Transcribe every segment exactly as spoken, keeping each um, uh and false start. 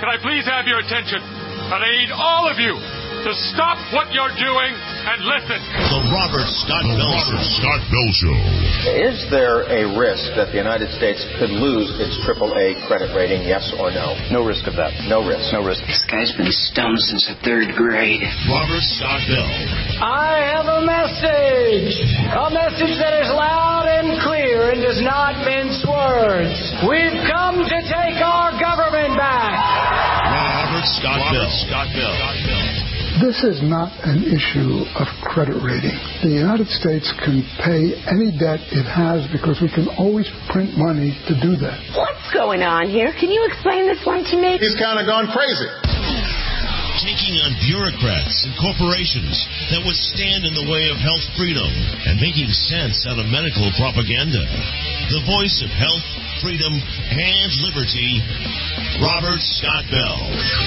can I please have your attention? And I need all of you to stop what you're doing and listen. The Robert Scott Bell Show. Scott Bell Show. Is there a risk that the United States could lose its triple A credit rating, yes or no? No risk of that. No risk. No risk. This guy's been stoned since the third grade. Robert Scott Bell. I have a message. A message that is loud and clear and does not mince words. We've come to take our government back. Robert Scott Robert Bell. Scott Bell. Scott Bell. This is not an issue of credit rating. The United States can pay any debt it has because we can always print money to do that. What's going on here? Can you explain this one to me? He's kind of gone crazy. Taking on bureaucrats and corporations that would stand in the way of health freedom and making sense out of medical propaganda. The voice of health, freedom, and liberty, Robert Scott Bell.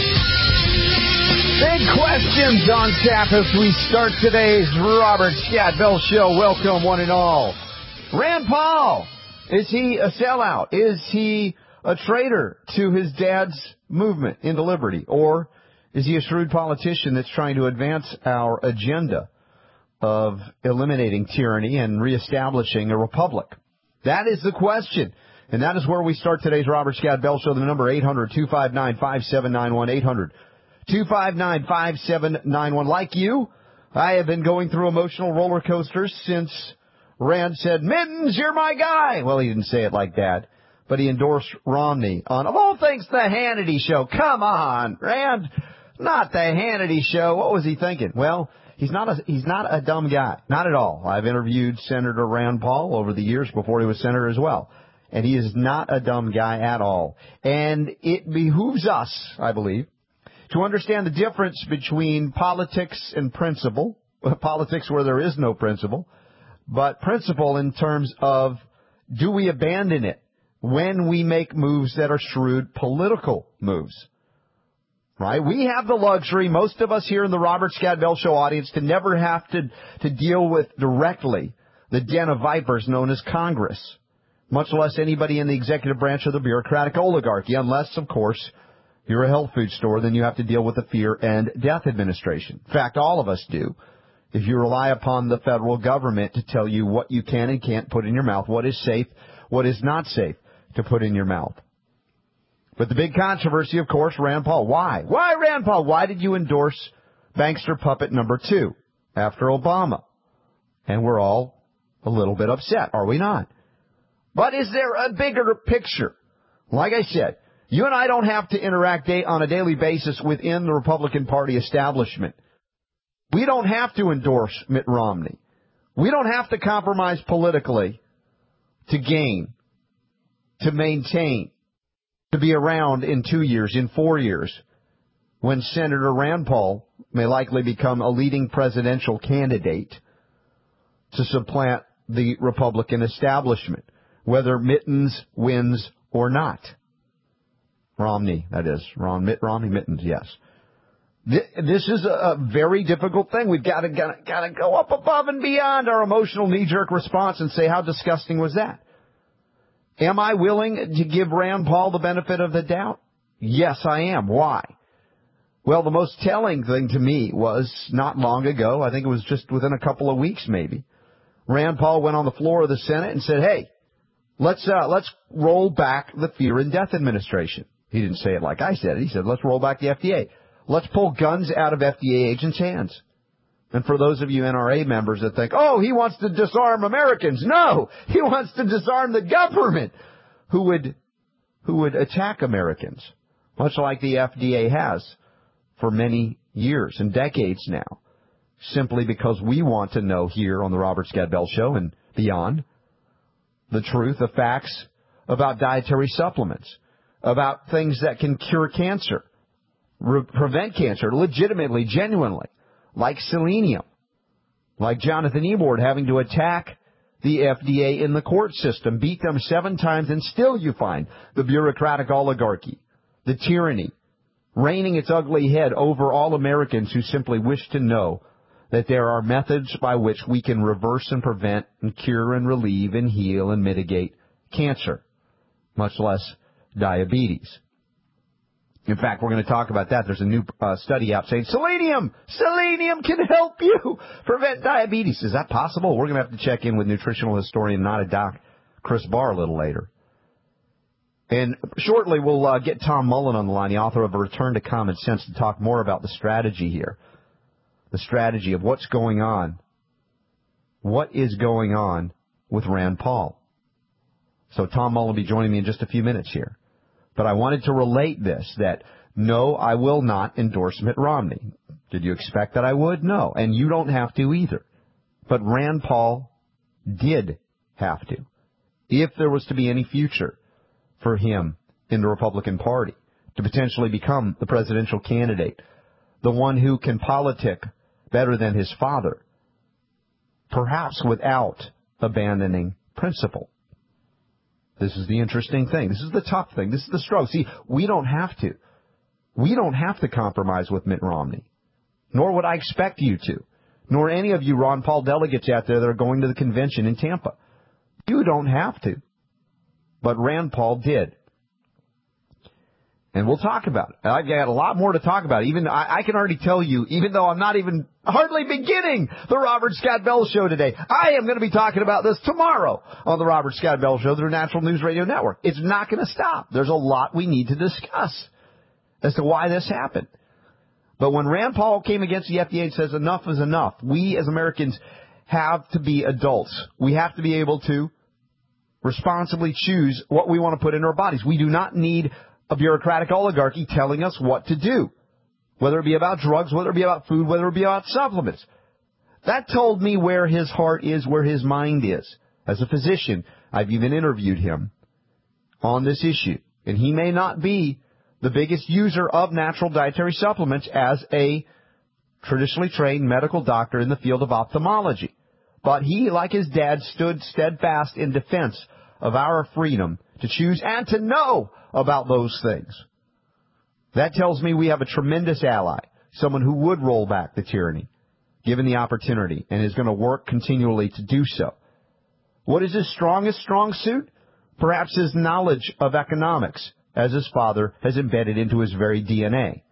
Big questions on tap as we start today's Robert Scott Bell Show. Welcome, one and all. Rand Paul, is he a sellout? Is he a traitor to his dad's movement into liberty? Or is he a shrewd politician that's trying to advance our agenda of eliminating tyranny and reestablishing a republic? That is the question. And that is where we start today's Robert Scott Bell Show. The number eight hundred, two five nine, five seven nine one, eight hundred, two five nine, five seven nine one. Like you, I have been going through emotional roller coasters since Rand said, Mittens, you're my guy. Well, he didn't say it like that, but he endorsed Romney on, of all things, the Hannity Show. Come on, Rand, not the Hannity Show. What was he thinking? Well, he's not a, he's not a dumb guy. Not at all. I've interviewed Senator Rand Paul over the years before he was senator as well. And he is not a dumb guy at all. And it behooves us, I believe, to understand the difference between politics and principle, politics where there is no principle, but principle in terms of, do we abandon it when we make moves that are shrewd political moves? Right? We have the luxury, most of us here in the Robert Scott Bell Show audience, to never have to, to deal with directly the den of vipers known as Congress, much less anybody in the executive branch of the bureaucratic oligarchy, unless, of course, you're a health food store, then you have to deal with the Fear and Death Administration. In fact, all of us do. If you rely upon the federal government to tell you what you can and can't put in your mouth, what is safe, what is not safe to put in your mouth. But the big controversy, of course, Rand Paul. Why? Why, Rand Paul? Why did you endorse bankster puppet number two after Obama? And we're all a little bit upset, are we not? But is there a bigger picture? Like I said, you and I don't have to interact on a daily basis within the Republican Party establishment. We don't have to endorse Mitt Romney. We don't have to compromise politically to gain, to maintain, to be around in two years, in four years, when Senator Rand Paul may likely become a leading presidential candidate to supplant the Republican establishment, whether Mittens wins or not. Romney, that is. Ron, Mitt Romney, Mittens, yes. This is a very difficult thing. We've got to, got, got to go up above and beyond our emotional knee-jerk response and say, how disgusting was that? Am I willing to give Rand Paul the benefit of the doubt? Yes, I am. Why? Well, the most telling thing to me was not long ago, I think it was just within a couple of weeks maybe, Rand Paul went on the floor of the Senate and said, hey, let's uh, let's roll back the Fear and Death Administration. He didn't say it like I said it. He said, let's roll back the F D A. Let's pull guns out of F D A agents' hands. And for those of you N R A members that think, oh, he wants to disarm Americans. No, he wants to disarm the government who would who would attack Americans, much like the F D A has for many years and decades now, simply because we want to know here on the Robert Scott Bell Show and beyond the truth, the facts about dietary supplements, about things that can cure cancer, re- prevent cancer legitimately, genuinely, like selenium, like Jonathan Ebord having to attack the F D A in the court system, beat them seven times, and still you find the bureaucratic oligarchy, the tyranny, reigning its ugly head over all Americans who simply wish to know that there are methods by which we can reverse and prevent and cure and relieve and heal and mitigate cancer, much less diabetes. In fact, we're going to talk about that. There's a new uh, study out saying selenium, selenium can help you prevent diabetes. Is that possible? We're going to have to check in with nutritional historian, not a doc, Chris Barr, a little later. And shortly, we'll uh, get Tom Mullen on the line, the author of A Return to Common Sense, to talk more about the strategy here, the strategy of what's going on, what is going on with Rand Paul. So Tom Mullen will be joining me in just a few minutes here. But I wanted to relate this, that no, I will not endorse Mitt Romney. Did you expect that I would? No. And you don't have to either. But Rand Paul did have to. If there was to be any future for him in the Republican Party to potentially become the presidential candidate, the one who can politic better than his father, perhaps without abandoning principle. This is the interesting thing. This is the tough thing. This is the struggle. See, we don't have to. We don't have to compromise with Mitt Romney, nor would I expect you to, nor any of you Ron Paul delegates out there that are going to the convention in Tampa. You don't have to. But Rand Paul did. And we'll talk about it. I've got a lot more to talk about. Even I, I can already tell you, even though I'm not even hardly beginning the Robert Scott Bell Show today, I am going to be talking about this tomorrow on the Robert Scott Bell Show, the Natural News Radio Network. It's not going to stop. There's a lot we need to discuss as to why this happened. But when Rand Paul came against the F D A and says enough is enough, we as Americans have to be adults. We have to be able to responsibly choose what we want to put into our bodies. We do not need a bureaucratic oligarchy telling us what to do, whether it be about drugs, whether it be about food, whether it be about supplements. That told me where his heart is, where his mind is. As a physician, I've even interviewed him on this issue. And he may not be the biggest user of natural dietary supplements as a traditionally trained medical doctor in the field of ophthalmology. But he, like his dad, stood steadfast in defense of our freedom to choose and to know about those things. That tells me we have a tremendous ally, someone who would roll back the tyranny, given the opportunity, and is going to work continually to do so. What is his strongest strong suit? Perhaps his knowledge of economics, as his father has embedded into his very D N A.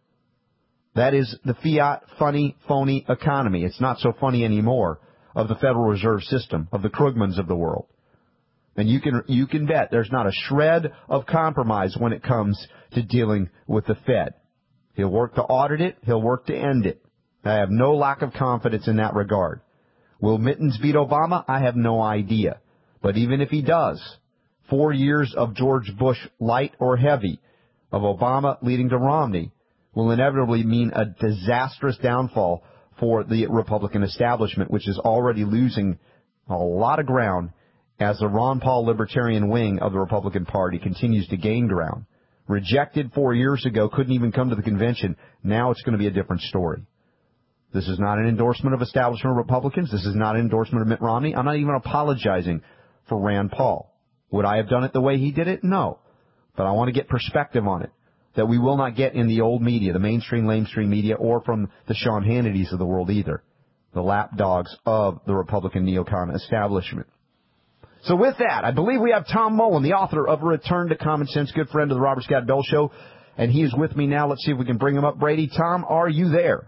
That is the fiat, funny, phony economy. It's not so funny anymore, of the Federal Reserve System, of the Krugmans of the world. And you can you can bet there's not a shred of compromise when it comes to dealing with the Fed. He'll work to audit it. He'll work to end it. I have no lack of confidence in that regard. Will Mittens beat Obama? I have no idea. But even if he does, four years of George Bush light or heavy, of Obama leading to Romney, will inevitably mean a disastrous downfall for the Republican establishment, which is already losing a lot of ground as the Ron Paul libertarian wing of the Republican Party continues to gain ground. Rejected four years ago, couldn't even come to the convention. Now it's going to be a different story. This is not an endorsement of establishment Republicans. This is not an endorsement of Mitt Romney. I'm not even apologizing for Rand Paul. Would I have done it the way he did it? No. But I want to get perspective on it that we will not get in the old media, the mainstream, lamestream media, or from the Sean Hannitys of the world either, the lapdogs of the Republican neocon establishment. So with that, I believe we have Tom Mullen, the author of A Return to Common Sense, good friend of the Robert Scott Bell Show, and he is with me now. Let's see if we can bring him up. Brady, Tom, are you there?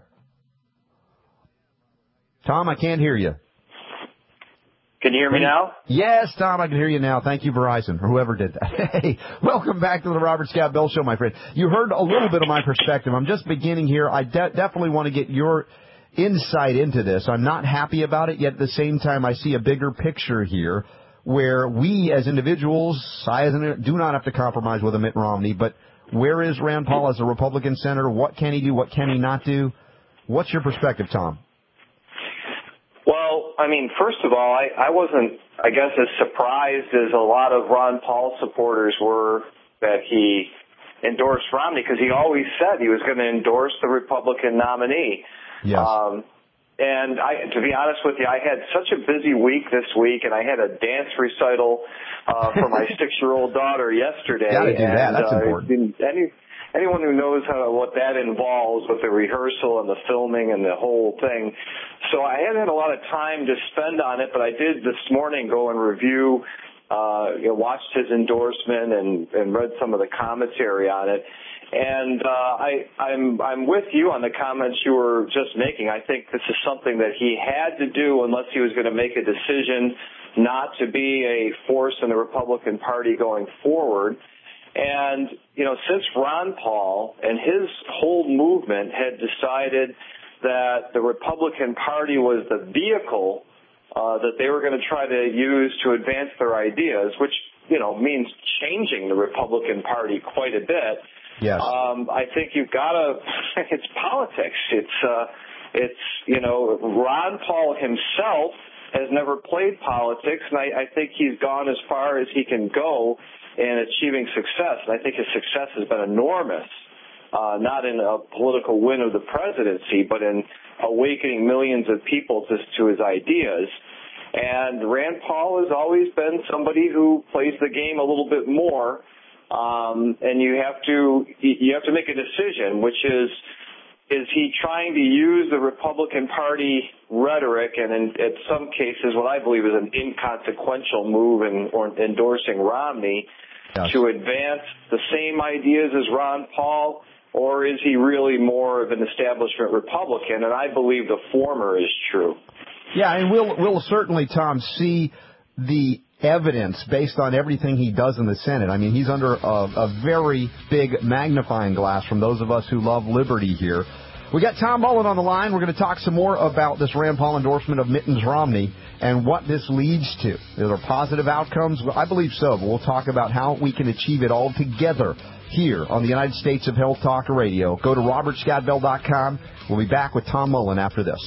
Tom, I can't hear you. Can you hear me now? Yes, Tom, I can hear you now. Thank you, Verizon, or whoever did that. Hey, welcome back to the Robert Scott Bell Show, my friend. You heard a little bit of my perspective. I'm just beginning here. I de- definitely want to get your insight into this. I'm not happy about it, yet at the same time I see a bigger picture here where we as individuals, I as an, do not have to compromise with a Mitt Romney, but where is Rand Paul as a Republican senator? What can he do? What can he not do? What's your perspective, Tom? Well, I mean, first of all, I, I wasn't, I guess, as surprised as a lot of Ron Paul supporters were that he endorsed Romney, because he always said he was going to endorse the Republican nominee. Yes. Um, and I, to be honest with you, I had such a busy week this week, and I had a dance recital uh, for my six-year-old daughter yesterday. Got to do that. That's uh, important. Any, anyone who knows how, what that involves with the rehearsal and the filming and the whole thing. So I hadn't had a lot of time to spend on it, but I did this morning go and review uh, you know, watched his endorsement and, and read some of the commentary on it. And uh, I, I'm, I'm with you on the comments you were just making. I think this is something that he had to do unless he was going to make a decision not to be a force in the Republican Party going forward. And, you know, since Ron Paul and his whole movement had decided that the Republican Party was the vehicle uh, that they were going to try to use to advance their ideas, which, you know, means changing the Republican Party quite a bit. Yes. Um, I think you've got to, it's politics. It's, uh, it's, you know, Ron Paul himself has never played politics, and I, I think he's gone as far as he can go in achieving success. And I think his success has been enormous, uh, not in a political win of the presidency, but in awakening millions of people to, to his ideas. And Rand Paul has always been somebody who plays the game a little bit more. Um, and you have to you have to make a decision, which is, is he trying to use the Republican Party rhetoric and in, in some cases what I believe is an inconsequential move in or endorsing Romney yes. to advance the same ideas as Ron Paul, or is he really more of an establishment Republican? And I believe the former is true. Yeah, and we'll, we'll certainly, Tom, see the evidence based on everything he does in the Senate. I mean, he's under a, a very big magnifying glass from those of us who love liberty here. We got Tom Mullen on the line. We're going to talk some more about this Rand Paul endorsement of Mittens Romney and what this leads to. Are there positive outcomes? Well, I believe so, but we'll talk about how we can achieve it all together here on the United States of Health Talk Radio. Go to robert scott bell dot com. We'll be back with Tom Mullen after this.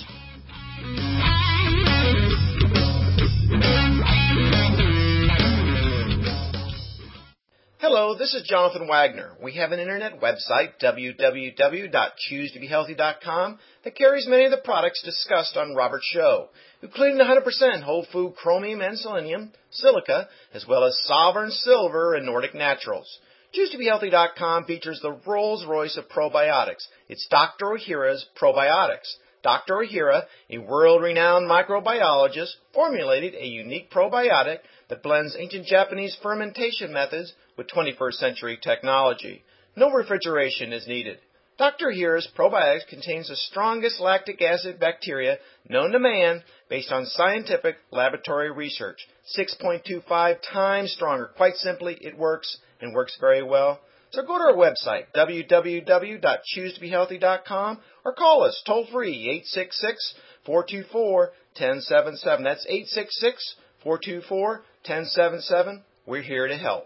Hello, this is Jonathan Wagner. We have an internet website, w w w dot choose to be healthy dot com, that carries many of the products discussed on Robert's show, including one hundred percent whole food chromium and selenium, silica, as well as Sovereign Silver and Nordic Naturals. choose to be healthy dot com features the Rolls-Royce of probiotics. It's Doctor Ohhira's Probiotics. Doctor Ohhira, a world-renowned microbiologist, formulated a unique probiotic that blends ancient Japanese fermentation methods with twenty-first century technology. No refrigeration is needed. Doctor Ohhira's probiotics contains the strongest lactic acid bacteria known to man based on scientific laboratory research. six point two five times stronger. Quite simply, it works and works very well. So go to our website, w w w dot choose to be healthy dot com, or call us toll-free, eight six six, four two four, one zero seven seven. That's eight six six, four two four, one zero seven seven. We're here to help.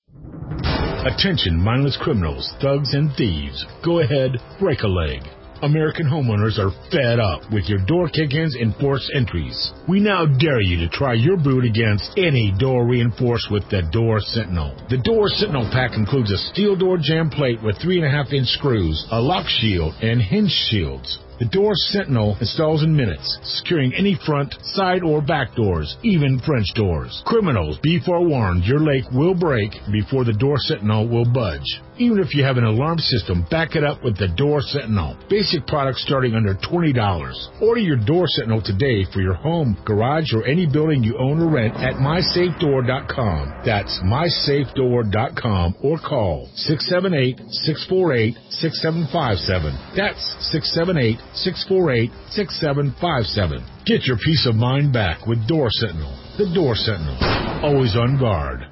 Attention, mindless criminals, thugs, and thieves. Go ahead, break a leg. American homeowners are fed up with your door kick-ins and forced entries. We now dare you to try your boot against any door reinforced with the Door Sentinel. The Door Sentinel pack includes a steel door jamb plate with three and a half inch screws, a lock shield, and hinge shields. The Door Sentinel installs in minutes, securing any front, side, or back doors, even French doors. Criminals, be forewarned, your leg will break before the Door Sentinel will budge. Even if you have an alarm system, back it up with the Door Sentinel. Basic products starting under twenty dollars. Order your Door Sentinel today for your home, garage, or any building you own or rent at my safe door dot com. That's my safe door dot com, or call six seven eight, six four eight, six seven five seven. That's six seven eight, six four eight, six seven five seven. Get your peace of mind back with Door Sentinel. The Door Sentinel. Always on guard.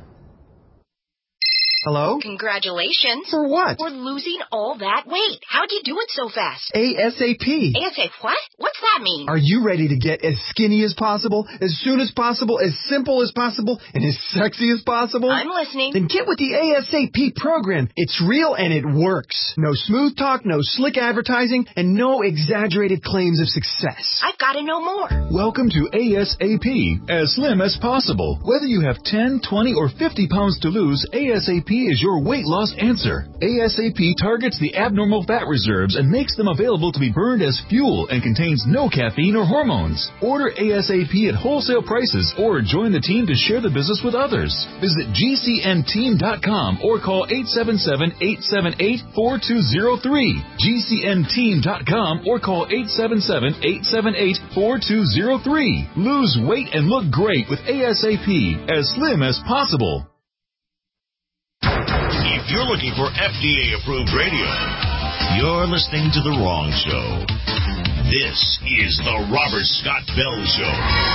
Hello? Congratulations. For what? For losing all that weight. How'd you do it so fast? ASAP. ASAP what? What's that mean? Are you ready to get as skinny as possible, as soon as possible, as simple as possible, and as sexy as possible? I'm listening. Then get with the ASAP program. It's real and it works. No smooth talk, no slick advertising, and no exaggerated claims of success. I've got to know more. Welcome to ASAP. As slim as possible. Whether you have ten, twenty, or fifty pounds to lose, ASAP P is your weight loss answer. A S A P targets the abnormal fat reserves and makes them available to be burned as fuel and contains no caffeine or hormones. Order A S A P at wholesale prices or join the team to share the business with others. Visit G C N team dot com or call eight seven seven, eight seven eight, four two zero three. G C N team dot com or call eight seven seven, eight seven eight, four two zero three. Lose weight and look great with A S A P, as slim as possible. If you're looking for F D A-approved radio, you're listening to the wrong show. This is the Robert Scott Bell Show.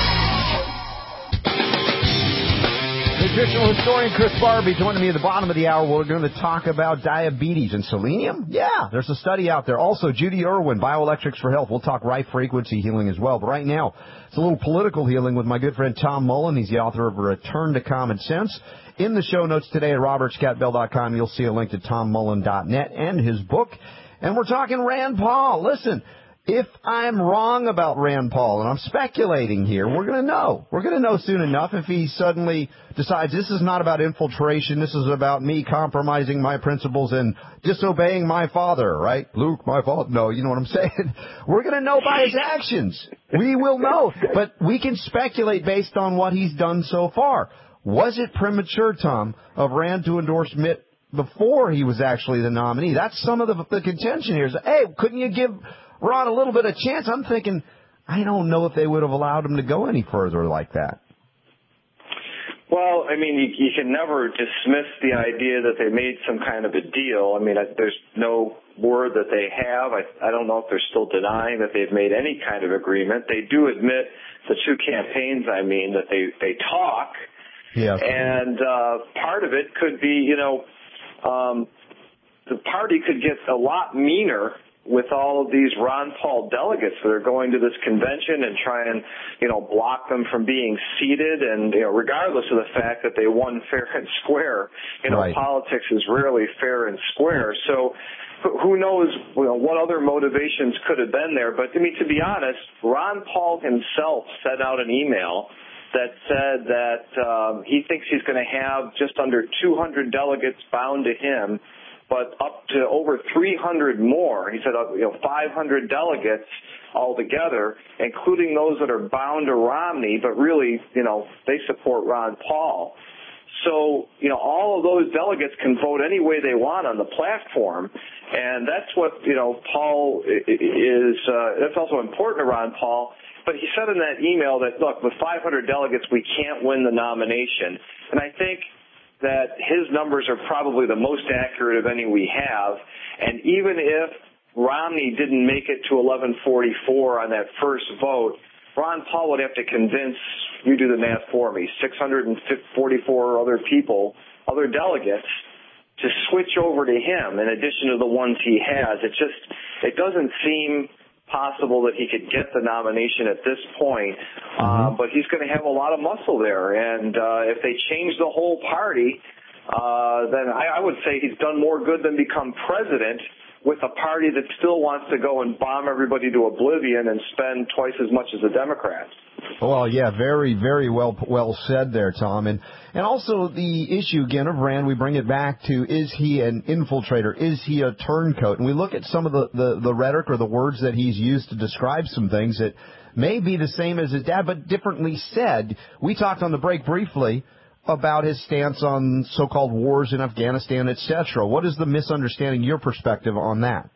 Nutritional historian Chris Barbie joining me at the bottom of the hour. We're going to talk about diabetes and selenium. Yeah, there's a study out there. Also, Judy Irwin, Bioelectrics for Health. We'll talk right frequency healing as well. But right now, it's a little political healing with my good friend Tom Mullen. He's the author of Return to Common Sense. In the show notes today at robert scott bell dot com, you'll see a link to tom mullen dot net and his book. And we're talking Rand Paul. Listen, if I'm wrong about Rand Paul, and I'm speculating here, we're going to know. We're going to know soon enough if he suddenly decides this is not about infiltration, this is about me compromising my principles and disobeying my father, right? Luke, my fault. No, you know what I'm saying? We're going to know by his actions. We will know. But we can speculate based on what he's done so far. Was it premature, Tom, of Rand to endorse Mitt before he was actually the nominee? That's some of the, the contention here. Is, hey, couldn't you give Ron a little bit of chance? I'm thinking, I don't know if they would have allowed him to go any further like that. Well, I mean, you, you can never dismiss the idea that they made some kind of a deal. I mean, I, there's no word that they have. I, I don't know if they're still denying that they've made any kind of agreement. They do admit, the two campaigns, I mean, that they, they talk. Yeah. And uh, part of it could be, you know, um, the party could get a lot meaner with all of these Ron Paul delegates that are going to this convention and try and, you know, block them from being seated. And, you know, regardless of the fact that they won fair and square, you know, right. Politics is rarely fair and square. So who knows, you know, what other motivations could have been there. But, I mean, to be honest, Ron Paul himself sent out an email that said that um, he thinks he's going to have just under two hundred delegates bound to him, but up to over three hundred more. He said, uh, you know, five hundred delegates altogether, including those that are bound to Romney, but really, you know, they support Ron Paul. So, you know, all of those delegates can vote any way they want on the platform, and that's what, you know, Paul is, uh, that's also important to Ron Paul. But he said in that email that, look, with five hundred delegates, we can't win the nomination. And I think that his numbers are probably the most accurate of any we have. And even if Romney didn't make it to eleven forty-four on that first vote, Ron Paul would have to convince, you do the math for me, six hundred forty-four other people, other delegates, to switch over to him in addition to the ones he has. It just, it doesn't seem possible that he could get the nomination at this point, uh, but he's going to have a lot of muscle there. And uh, if they change the whole party, uh, then I, I would say he's done more good than become president with a party that still wants to go and bomb everybody to oblivion and spend twice as much as the Democrats. Well, yeah, very, very well well said there, Tom. And and also the issue, again, of Rand, we bring it back to, is he an infiltrator? Is he a turncoat? And we look at some of the, the, the rhetoric or the words that he's used to describe some things that may be the same as his dad, but differently said. We talked on the break briefly about his stance on so-called wars in Afghanistan, et cetera. What is the misunderstanding, your perspective on that?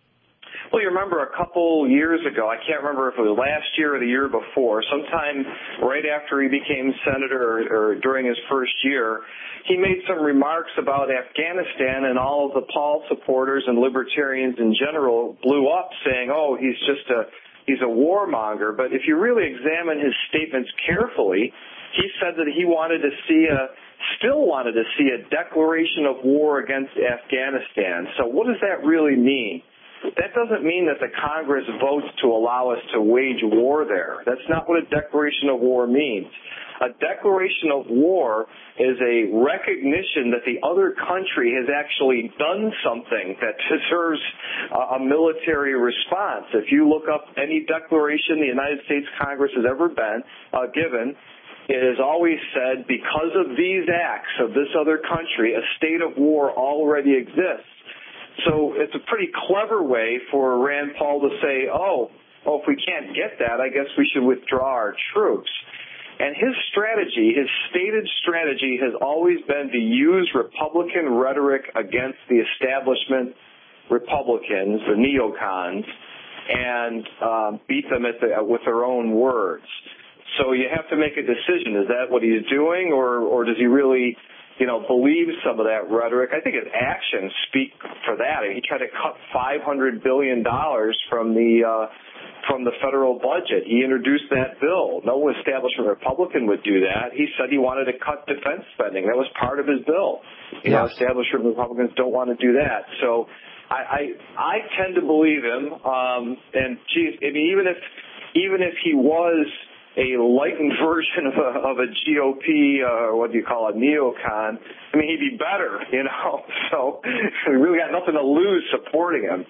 Well, you remember a couple years ago, I can't remember if it was last year or the year before, sometime right after he became senator or, or during his first year, he made some remarks about Afghanistan, and all of the Paul supporters and libertarians in general blew up saying, oh, he's just a, he's a warmonger. But if you really examine his statements carefully, he said that he wanted to see a, still wanted to see a declaration of war against Afghanistan. So what does that really mean? That doesn't mean that the Congress votes to allow us to wage war there. That's not what a declaration of war means. A declaration of war is a recognition that the other country has actually done something that deserves a military response. If you look up any declaration the United States Congress has ever been uh, given, it has always said because of these acts of this other country, a state of war already exists. So it's a pretty clever way for Rand Paul to say, oh, oh, if we can't get that, I guess we should withdraw our troops. And his strategy, his stated strategy, has always been to use Republican rhetoric against the establishment Republicans, the neocons, and um, beat them at the, with their own words. So you have to make a decision. Is that what he's doing, or, or does he really, you know, believe some of that rhetoric? I think his actions speak for that. He tried to cut five hundred billion dollars from the uh, from the federal budget. He introduced that bill. No establishment Republican would do that. He said he wanted to cut defense spending. That was part of his bill. You know, establishment Republicans don't want to do that. So I I, I tend to believe him. Um, and geez, I mean, even if even if he was a lightened version of a, of a G O P, uh, what do you call it, neocon, I mean, he'd be better, you know. So we really got nothing to lose supporting him.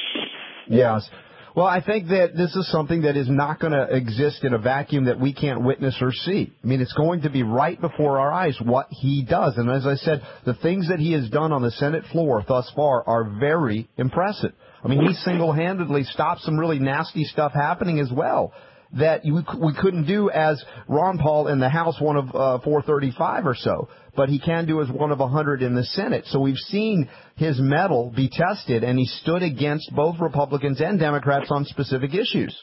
Yes. Well, I think that this is something that is not going to exist in a vacuum that we can't witness or see. I mean, it's going to be right before our eyes what he does. And as I said, the things that he has done on the Senate floor thus far are very impressive. I mean, he single-handedly stopped some really nasty stuff happening as well that you, we couldn't do as Ron Paul in the House, one of uh, four thirty-five or so, but he can do as one of one hundred in the Senate. So we've seen his mettle be tested, and he stood against both Republicans and Democrats on specific issues.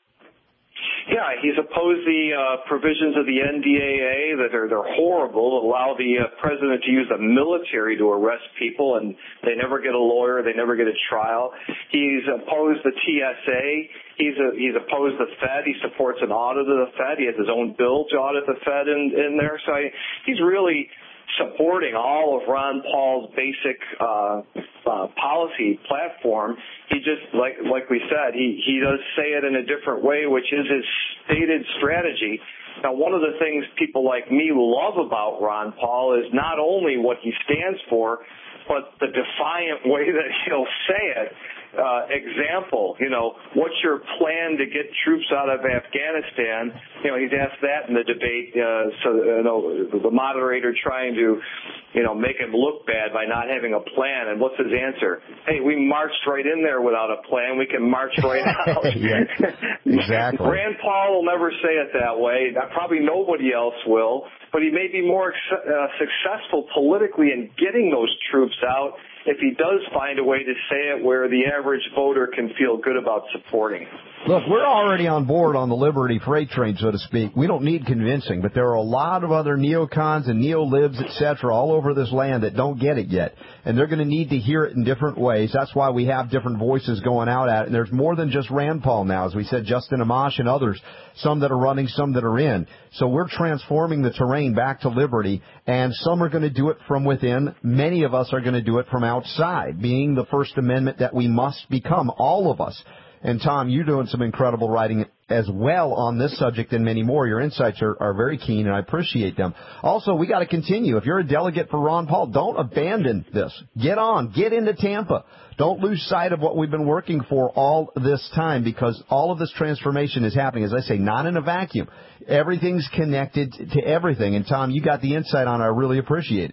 Yeah, he's opposed the uh, provisions of the N D A A that are they're horrible, allow the uh, president to use the military to arrest people, and they never get a lawyer, they never get a trial. He's opposed the T S A. He's a, he's opposed the Fed. He supports an audit of the Fed. He has his own bill to audit the Fed in, in there. So I, he's really supporting all of Ron Paul's basic uh, uh, policy platform. He just, like like we said, he, he does say it in a different way, which is his stated strategy. Now, one of the things people like me love about Ron Paul is not only what he stands for, but the defiant way that he'll say it. Uh, example, you know, what's your plan to get troops out of Afghanistan? You know, he's asked that in the debate, uh, so, you know, the moderator trying to, you know, make him look bad by not having a plan. And what's his answer? Hey, we marched right in there without a plan. We can march right out. Yeah, exactly. Rand Paul will never say it that way. Probably nobody else will. But he may be more uh, successful politically in getting those troops out if he does find a way to say it where the average voter can feel good about supporting. Look, we're already on board on the Liberty freight train, so to speak. We don't need convincing, but there are a lot of other neocons and neo-libs, et cetera, all over this land that don't get it yet. And they're going to need to hear it in different ways. That's why we have different voices going out at it. And there's more than just Rand Paul now, as we said, Justin Amash and others, some that are running, some that are in. So we're transforming the terrain back to liberty, and some are going to do it from within. Many of us are going to do it from outside, being the First Amendment that we must become, all of us. And, Tom, you're doing some incredible writing as well on this subject and many more. Your insights are, are very keen, and I appreciate them. Also, we got to continue. If you're a delegate for Ron Paul, don't abandon this. Get on. Get into Tampa. Don't lose sight of what we've been working for all this time, because all of this transformation is happening, as I say, not in a vacuum. Everything's connected to everything. And, Tom, you got the insight on it. I really appreciate it.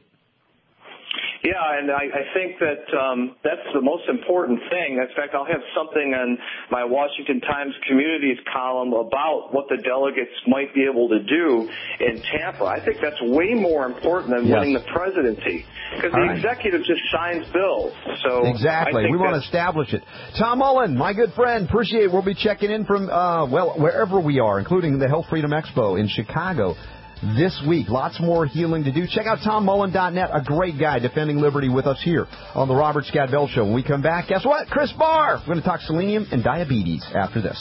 Yeah, and I, I think that um, that's the most important thing. In fact, I'll have something on my Washington Times Communities column about what the delegates might be able to do in Tampa. I think that's way more important than yes. winning the presidency, because the right. executive just signs bills. So exactly, we want to establish it. Tom Mullen, my good friend, appreciate it. We'll be checking in from uh, well wherever we are, including the Health Freedom Expo in Chicago this week. Lots more healing to do. Check out Tom Mullen dot net, a great guy defending liberty with us here on the Robert Scott Bell Show. When we come back, guess what? Chris Barr. We're going to talk selenium and diabetes after this.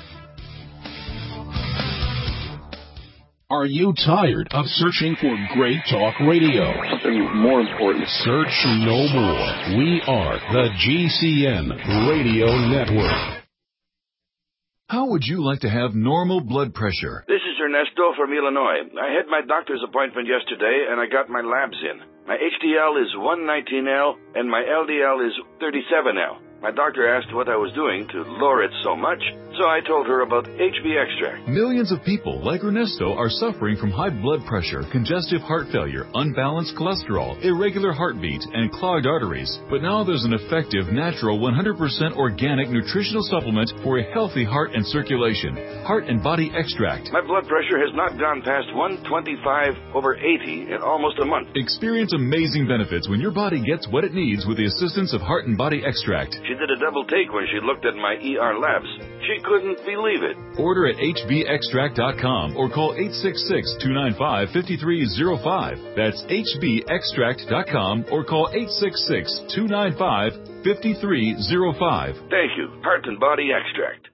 Are you tired of searching for great talk radio? Something more important. Search no more. We are the G C N Radio Network. How would you like to have normal blood pressure? This is Ernesto from Illinois. I had my doctor's appointment yesterday, and I got my labs in. My H D L is one nineteen L, and my L D L is thirty-seven L. My doctor asked what I was doing to lower it so much, so I told her about H B Extract. Millions of people like Ernesto are suffering from high blood pressure, congestive heart failure, unbalanced cholesterol, irregular heartbeat, and clogged arteries. But now there's an effective, natural, one hundred percent organic nutritional supplement for a healthy heart and circulation. Heart and Body Extract. My blood pressure has not gone past one twenty-five over eighty in almost a month. Experience amazing benefits when your body gets what it needs with the assistance of Heart and Body Extract. She did a double take when she looked at my E R labs. She couldn't believe it. Order at H B extract dot com or call eight six six, two nine five, five three zero five. That's H B extract dot com or call eight six six, two nine five, five three zero five. Thank you. Heart and Body Extract.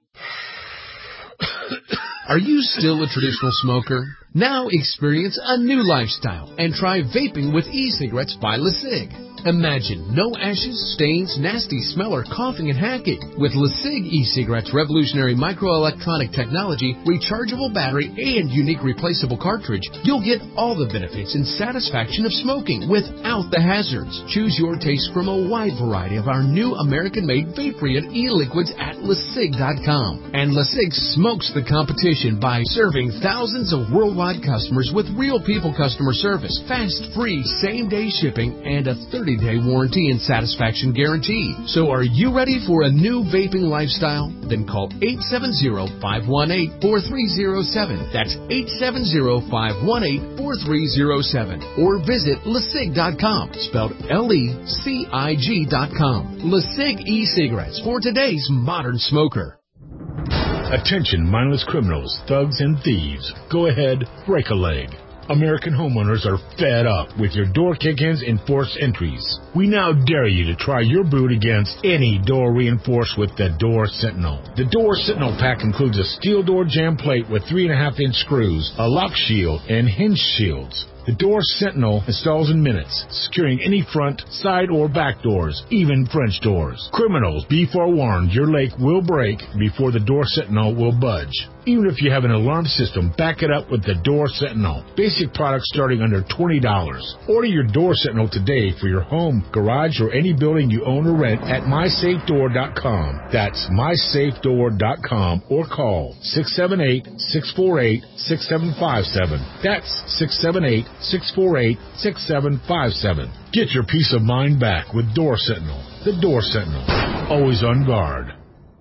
Are you still a traditional smoker? Now experience a new lifestyle and try vaping with e-cigarettes by LeSig. Imagine no ashes, stains, nasty smell, or coughing and hacking. With LeSig e-cigarettes' revolutionary microelectronic technology, rechargeable battery, and unique replaceable cartridge, you'll get all the benefits and satisfaction of smoking without the hazards. Choose your taste from a wide variety of our new American-made vape-free e-liquids at LeSig dot com. And LeSig smokes the competition by serving thousands of worldwide customers with real people customer service, fast, free, same-day shipping, and a thirty-day warranty and satisfaction guarantee. So are you ready for a new vaping lifestyle? Then call eight seven zero, five one eight, four three zero seven. That's eight seven zero, five one eight, four three zero seven. Or visit LeSig dot com, spelled L E C I G dot com. LeSig e-cigarettes for today's modern smoker. Attention mindless criminals, thugs, and thieves. Go ahead, break a leg. American homeowners are fed up with your door kick-ins and forced entries. We now dare you to try your boot against any door reinforced with the Door Sentinel. The Door Sentinel pack includes a steel door jamb plate with three and a half inch screws, a lock shield, and hinge shields. The Door Sentinel installs in minutes, securing any front, side, or back doors, even French doors. Criminals, be forewarned, your leg will break before the Door Sentinel will budge. Even if you have an alarm system, back it up with the Door Sentinel. Basic products starting under twenty dollars. Order your Door Sentinel today for your home, garage, or any building you own or rent at my safe door dot com. That's my safe door dot com or call six seven eight, six four eight, six seven five seven. That's six seven eight, six four eight, six seven five seven. Get your peace of mind back with Door Sentinel. The Door Sentinel. Always on guard.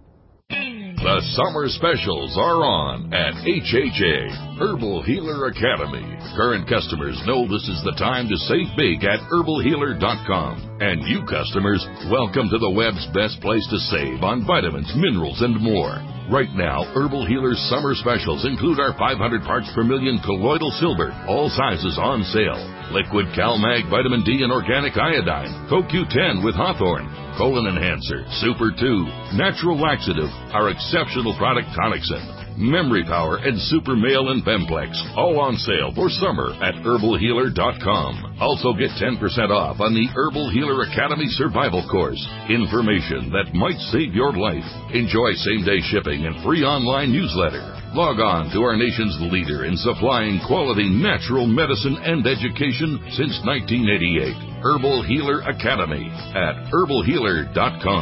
The summer specials are on at H H A, Herbal Healer Academy. Current customers know this is the time to save big at herbal healer dot com. And you customers, welcome to the web's best place to save on vitamins, minerals, and more. Right now, Herbal Healer's summer specials include our five hundred parts per million colloidal silver, all sizes on sale. Liquid CalMag Vitamin D and Organic Iodine, Co Q ten with Hawthorne, Colon Enhancer, Super two, Natural Laxative, our exceptional product Tonicsyn, Memory Power, and Super Male and Bemplex, all on sale for summer at herbal healer dot com. Also get ten percent off on the Herbal Healer Academy Survival Course. Information that might save your life. Enjoy same-day shipping and free online newsletter. Log on to our nation's leader in supplying quality natural medicine and education since nineteen eighty-eight. Herbal Healer Academy at herbal healer dot com.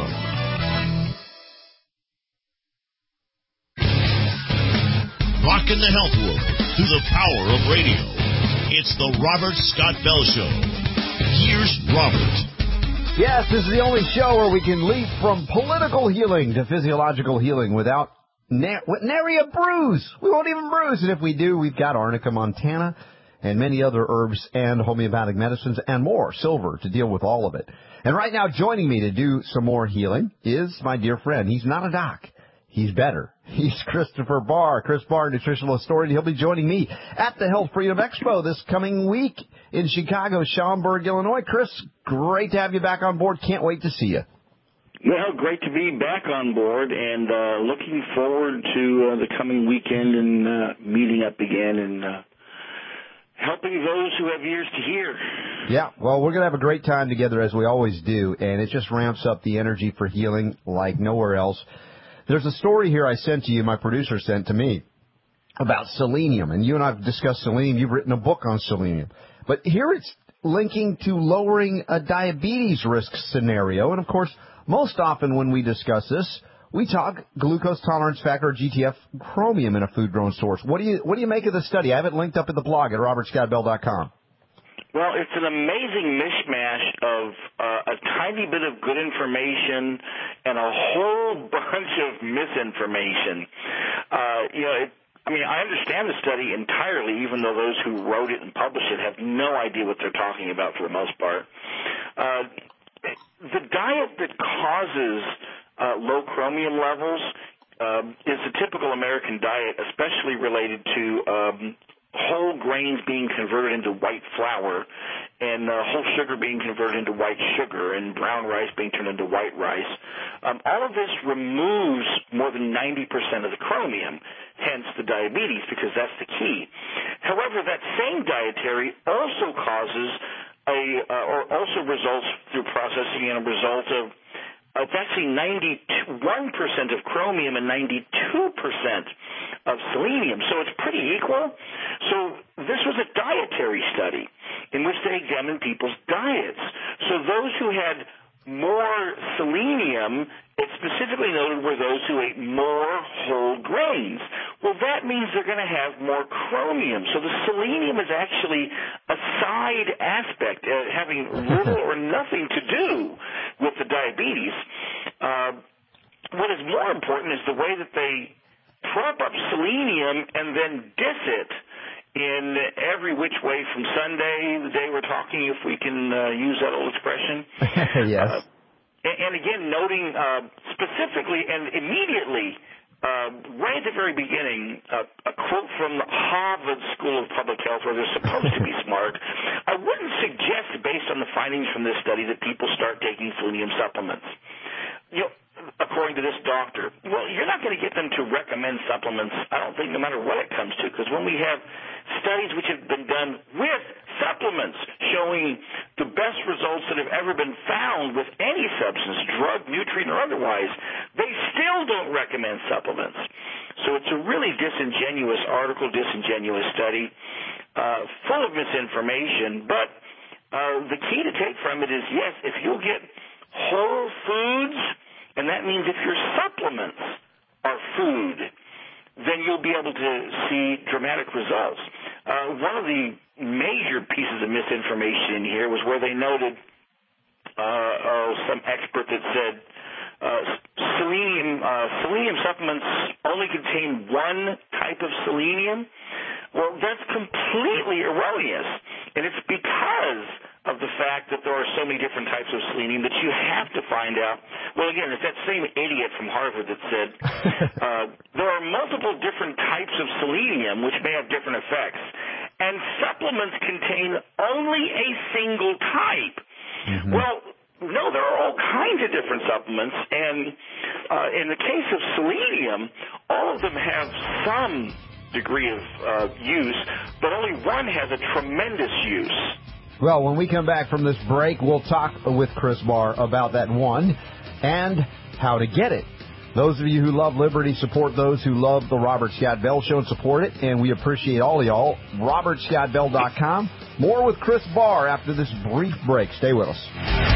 Rocking the health world through the power of radio. It's the Robert Scott Bell Show. Here's Robert. Yes, this is the only show where we can leap from political healing to physiological healing without na- nary a bruise. We won't even bruise. And if we do, we've got Arnica montana and many other herbs and homeopathic medicines and more, silver, to deal with all of it. And right now, joining me to do some more healing is my dear friend. He's not a doc. He's better. He's Christopher Barr, Chris Barr, nutritional historian. He'll be joining me at the Health Freedom Expo this coming week in Chicago, Schaumburg, Illinois. Chris, great to have you back on board. Can't wait to see you. Well, great to be back on board, and uh, looking forward to uh, the coming weekend and uh, meeting up again and uh, helping those who have ears to hear. Yeah, well, we're going to have a great time together, as we always do, and it just ramps up the energy for healing like nowhere else. There's a story here I sent to you, my producer sent to me, about selenium. And you and I have discussed selenium. You've written a book on selenium. But here it's linking to lowering a diabetes risk scenario. And, of course, Most often when we discuss this, we talk glucose tolerance factor, or G T F, chromium in a food-grown source. What do you what do you make of the study? I have it linked up at the blog at robert scott bell dot com. Well, it's an amazing mishmash of uh, a tiny bit of good information and a whole bunch of misinformation. Uh, you know, it, I mean, I understand the study entirely, even though those who wrote it and published it have no idea what they're talking about for the most part. Uh, the diet that causes uh, low chromium levels um, is the typical American diet, especially related to um, whole grains being converted into white flour and uh, whole sugar being converted into white sugar and brown rice being turned into white rice. Um, all of this removes more than ninety percent of the chromium, hence the diabetes, because that's the key. However, that same dietary also causes a, uh, or also results through processing in a result of Uh, it's actually ninety-one percent of chromium and ninety-two percent of selenium, so it's pretty equal. So this was a dietary study in which they examined people's diets. So those who had more selenium, it specifically noted were those who ate more whole grains. Well, that means they're going to have more chromium. So the selenium is actually a side aspect, uh, having little or nothing to do with the diabetes. Uh, what is more important is the way that they prop up selenium and then diss it in every which way from Sunday, the day we're talking, if we can uh, use that old expression. Yes. Uh, and, and again, noting uh, specifically and immediately, uh, right at the very beginning, uh, a quote from the Harvard School of Public Health, where they're supposed to be smart. I wouldn't suggest, based on the findings from this study, that people start taking selenium supplements. You know, according to this doctor, well, you're not going to get them to recommend supplements, I don't think, no matter what it comes to, because when we have studies which have been done with supplements showing the best results that have ever been found with any substance, drug, nutrient, or otherwise, they still don't recommend supplements. So it's a really disingenuous article, disingenuous study, uh, full of misinformation, but uh, the key to take from it is, yes, if you'll get whole foods, and that means if your supplements are food, then you'll be able to see dramatic results. Uh, one of the major pieces of misinformation in here was where they noted uh, uh, some expert that said uh, selenium, uh, selenium supplements only contain one type of selenium. Well, that's completely erroneous, and it's because of the fact that there are so many different types of selenium that you have to find out. Well, again, it's that same idiot from Harvard that said uh, there are multiple different types of selenium which may have different effects, and supplements contain only a single type. Mm-hmm. Well, no, there are all kinds of different supplements, and uh, in the case of selenium, all of them have some degree of uh, use, but only one has a tremendous use. Well, when we come back from this break, we'll talk with Chris Barr about that one and how to get it. Those of you who love liberty, support those who love the Robert Scott Bell Show and support it, and we appreciate all of y'all. robert scott bell dot com. More with Chris Barr after this brief break. Stay with us.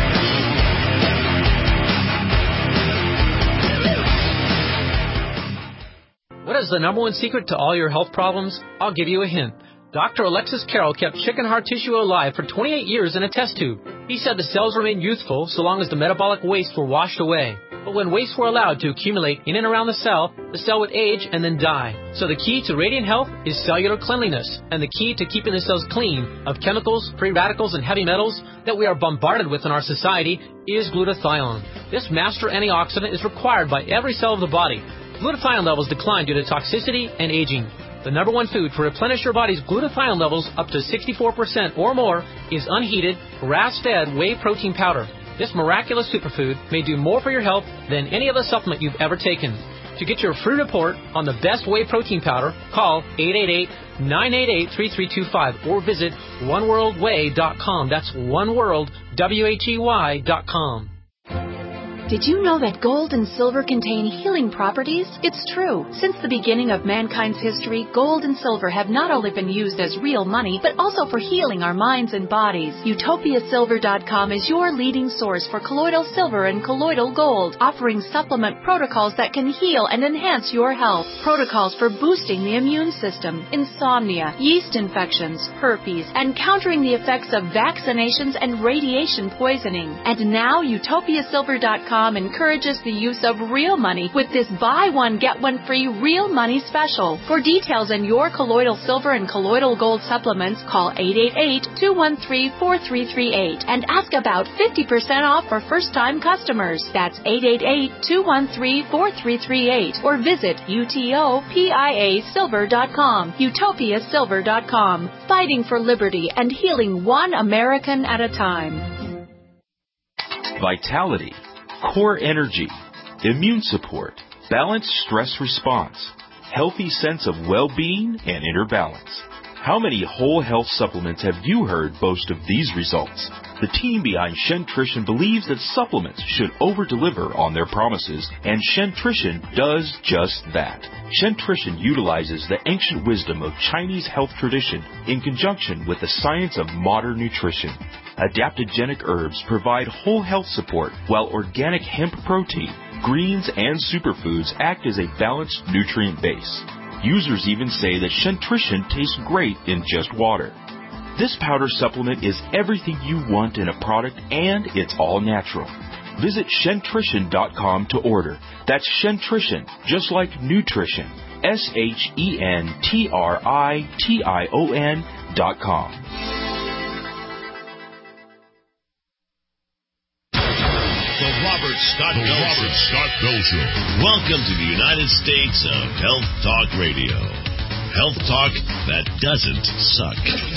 What is the number one secret to all your health problems? I'll give you a hint. Doctor Alexis Carroll kept chicken heart tissue alive for twenty-eight years in a test tube. He said the cells remained youthful so long as the metabolic wastes were washed away. But when wastes were allowed to accumulate in and around the cell, the cell would age and then die. So the key to radiant health is cellular cleanliness, and the key to keeping the cells clean of chemicals, free radicals, and heavy metals that we are bombarded with in our society is glutathione. This master antioxidant is required by every cell of the body. Glutathione levels decline due to toxicity and aging. The number one food to replenish your body's glutathione levels up to sixty-four percent or more is unheated, grass-fed whey protein powder. This miraculous superfood may do more for your health than any other supplement you've ever taken. To get your free report on the best whey protein powder, call eight eight eight, nine eight eight, three three two five or visit one world whey dot com. That's one world, W H E Y dot com. Did you know that gold and silver contain healing properties? It's true. Since the beginning of mankind's history, gold and silver have not only been used as real money, but also for healing our minds and bodies. Utopia Silver dot com is your leading source for colloidal silver and colloidal gold, offering supplement protocols that can heal and enhance your health. Protocols for boosting the immune system, insomnia, yeast infections, herpes, and countering the effects of vaccinations and radiation poisoning. And now Utopia Silver dot com encourages the use of real money with this buy one get one free real money special. For details on your colloidal silver and colloidal gold supplements, call eight eight eight, two one three, four three three eight and ask about fifty percent off for first-time customers. That's eight eight eight, two one three, four three three eight or visit Utopia Silver dot com. Utopia Silver dot com, fighting for liberty and healing one American at a time. Vitality, core energy, immune support, balanced stress response, healthy sense of well-being and inner balance. How many whole health supplements have you heard boast of these results? The team behind Shentrition believes that supplements should over-deliver on their promises, and Shentrition does just that. Shentrition utilizes the ancient wisdom of Chinese health tradition in conjunction with the science of modern nutrition. Adaptogenic herbs provide whole health support, while organic hemp protein, greens, and superfoods act as a balanced nutrient base. Users even say that Shentrition tastes great in just water. This powder supplement is everything you want in a product, and it's all natural. Visit Shentrition dot com to order. That's Shentrition, just like nutrition. S H E N T R I T I O N dot com. Robert Scott the Bell Robert Show. Scott Bell Show. Welcome to the United States of Health Talk Radio. Health talk that doesn't suck.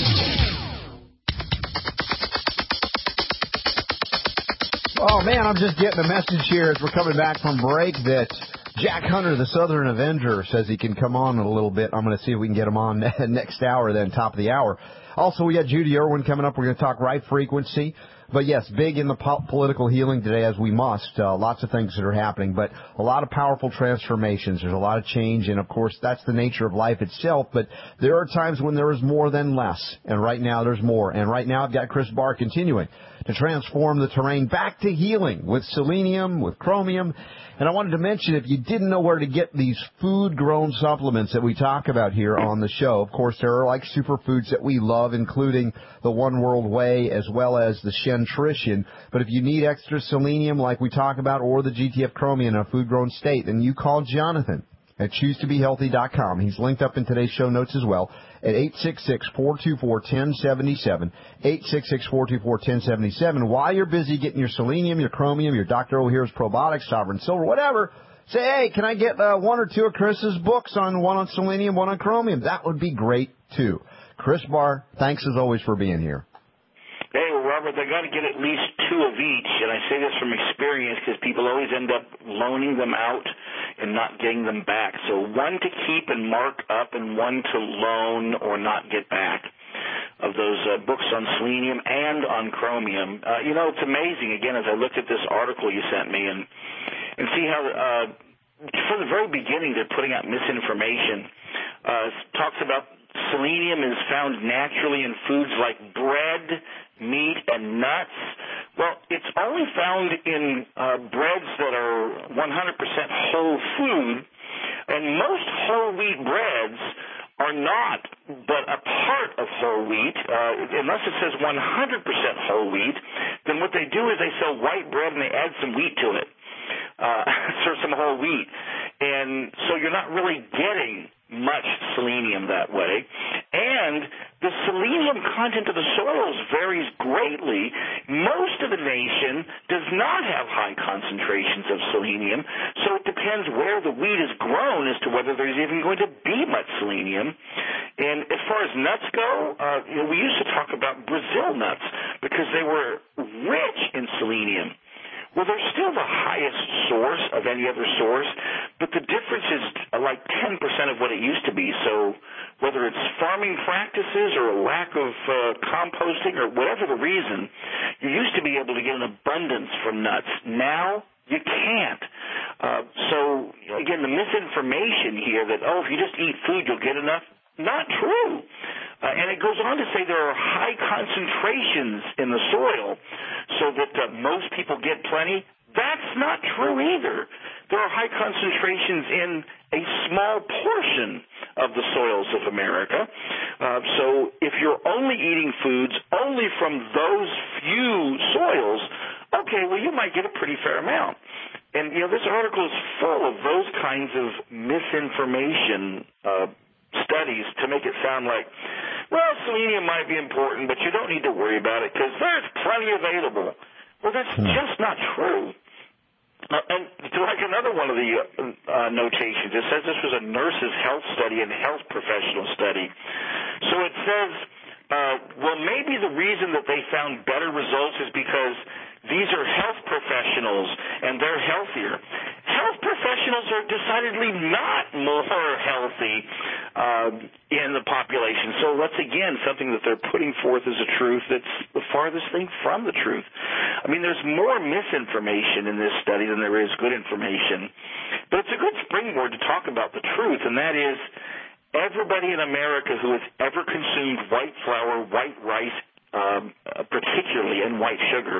Oh, man, I'm just getting a message here as we're coming back from break that Jack Hunter, the Southern Avenger, says he can come on in a little bit. I'm going to see if we can get him on next hour, then top of the hour. Also, we got Judy Irwin coming up. We're going to talk right frequency. But, yes, big in the po- political healing today, as we must. Uh, lots of things that are happening, but a lot of powerful transformations. There's a lot of change, and, of course, that's the nature of life itself. But there are times when there is more than less, and right now there's more. And right now I've got Chris Barr continuing to transform the terrain back to healing with selenium, with chromium. And I wanted to mention, if you didn't know where to get these food-grown supplements that we talk about here on the show, of course, there are like superfoods that we love, including the One World Whey as well as the Shentrition. But if you need extra selenium like we talk about, or the G T F chromium in a food-grown state, then you call Jonathan at choose to be healthy dot com. He's linked up in today's show notes as well at eight six six, four two four, one zero seven seven, eight six six, four two four, one zero seven seven. While you're busy getting your selenium, your chromium, your Doctor O'Here's probiotics, Sovereign Silver, whatever, say, hey, can I get uh, one or two of Chris's books on one on selenium, one on chromium? That would be great, too. Chris Barr, thanks as always for being here. Hey, well, Robert, they got to get at least two of each, and I say this from experience because people always end up loaning them out and not getting them back. So one to keep and mark up, and one to loan or not get back of those uh, books on selenium and on chromium. Uh, you know, it's amazing, again, as I looked at this article you sent me and, and see how uh, from the very beginning they're putting out misinformation. Uh, talks about selenium is found naturally in foods like bread, meat, and nuts. Well, it's only found in uh, breads that are one hundred percent whole food, and most whole wheat breads are not but a part of whole wheat. Uh, unless it says one hundred percent whole wheat, then what they do is they sell white bread and they add some wheat to it, uh, so some whole wheat. And so you're not really getting much selenium that way. And the selenium content of the soils varies greatly. Most of the nation does not have high concentrations of selenium, so it depends where the wheat is grown as to whether there's even going to be much selenium. And as far as nuts go, uh, you know, we used to talk about Brazil nuts because they were rich in selenium. Well, they're still the highest source of any other source, but the difference is like ten percent of what it used to be. So whether it's farming practices or a lack of uh, composting or whatever the reason, you used to be able to get an abundance from nuts. Now You can't. Uh, so, again, the misinformation here that, oh, if you just eat food, you'll get enough, not true. Uh, and it goes on to say there are high concentrations in the soil so that uh, most people get plenty. That's not true either. There are high concentrations in a small portion of the soils of America. Uh, so if you're only eating foods only from those few soils, okay, well, you might get a pretty fair amount. And, you know, this article is full of those kinds of misinformation uh, studies to make it sound like, well, selenium might be important, but you don't need to worry about it because there's plenty available. Well, that's hmm. just not true. Uh, and like another one of the uh, uh, notations, it says this was a nurse's health study and health professional study. So it says, uh, well, maybe the reason that they found better results is because these are health professionals and they're healthier. Health professionals are decidedly not more healthy uh, in the population. So that's, again, something that they're putting forth as a truth that's the farthest thing from the truth. I mean, there's more misinformation in this study than there is good information. But it's a good springboard to talk about the truth, and that is everybody in America who has ever consumed white flour, white rice, um, particularly, and white sugar,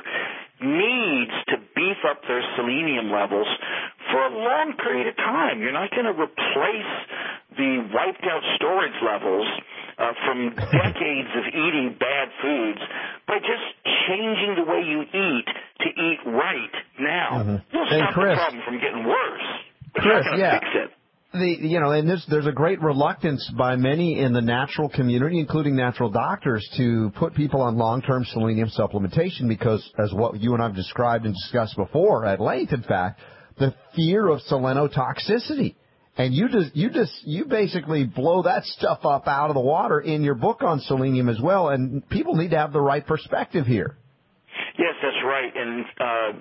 needs to beef up their selenium levels for a long period of time. You're not going to replace the wiped out storage levels uh, from decades of eating bad foods by just changing the way you eat to eat right now. Mm-hmm. You'll hey, stop Chris, the problem from getting worse. But Chris, you're not going to yeah. fix it. The, you know, and this, there's a great reluctance by many in the natural community, including natural doctors, to put people on long-term selenium supplementation because, as what you and I have described and discussed before at length, in fact, the fear of selenotoxicity. And you just, you just, you basically blow that stuff up out of the water in your book on selenium as well. And people need to have the right perspective here. Yes, that's right. And uh,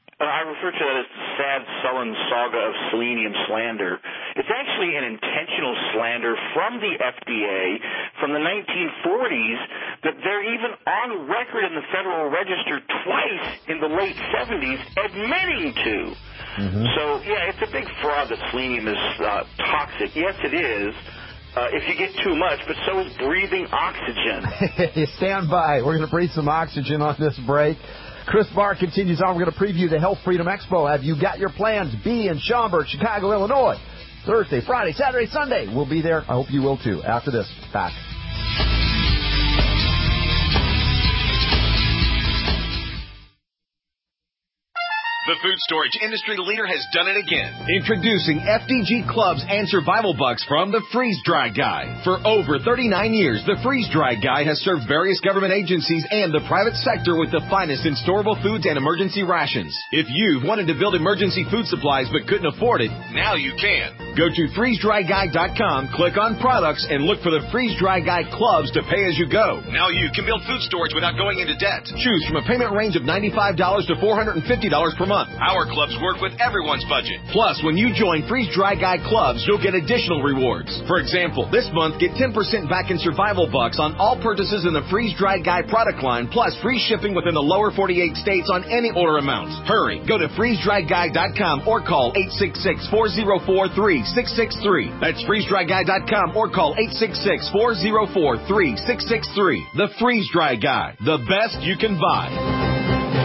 I refer to that as the sad, sullen saga of selenium slander. It's actually an intentional slander from the F D A from the nineteen forties that they're even on record in the Federal Register twice in the late seventies admitting to. Mm-hmm. So, yeah, it's a big fraud that selenium is uh, toxic. Yes, it is. Uh, if you get too much, but so is breathing oxygen. Stand by. We're going to breathe some oxygen on this break. Chris Barr continues on. We're going to preview the Health Freedom Expo. Have you got your plans? Be in Schaumburg, Chicago, Illinois. Thursday, Friday, Saturday, Sunday. We'll be there. I hope you will, too. After this, back. The food storage industry leader has done it again. Introducing F D G Clubs and Survival Bucks from the Freeze Dry Guy. For over thirty-nine years, the Freeze Dry Guy has served various government agencies and the private sector with the finest in storable foods and emergency rations. If you've wanted to build emergency food supplies but couldn't afford it, now you can. Go to freeze dry guy dot com, click on products, and look for the Freeze Dry Guy Clubs to pay as you go. Now you can build food storage without going into debt. Choose from a payment range of ninety-five dollars to four hundred fifty dollars per month. Our clubs work with everyone's budget. Plus, when you join Freeze Dry Guy Clubs, you'll get additional rewards. For example, this month, get ten percent back in Survival Bucks on all purchases in the Freeze Dry Guy product line, plus free shipping within the lower forty-eight states on any order amounts. Hurry, go to freeze dry guy dot com or call eight six six, four zero four, three six six three. That's freeze dry guy dot com or call eight six six, four zero four, three six six three. The Freeze Dry Guy, the best you can buy.